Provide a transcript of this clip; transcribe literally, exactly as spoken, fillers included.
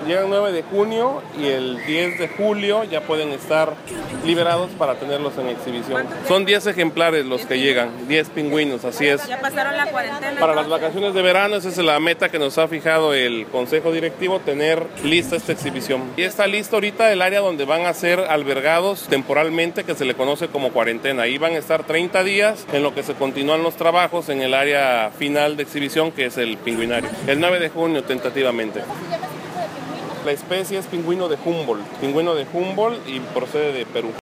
Llegan nueve de junio y el diez de julio ya pueden estar liberados para tenerlos en exhibición. Son diez ejemplares los que llegan, diez pingüinos, así es. Ya pasaron la cuarentena. Para las vacaciones de verano, esa es la meta que nos ha fijado el Consejo Directivo, tener lista esta exhibición. Y está listo ahorita el área donde van a ser albergados temporalmente, que se le conoce como cuarentena. Ahí van a estar treinta días en lo que se continúan los trabajos en el área final de exhibición, que es el pingüinario. El nueve de junio tentativamente. La especie es pingüino de Humboldt, pingüino de Humboldt y procede de Perú.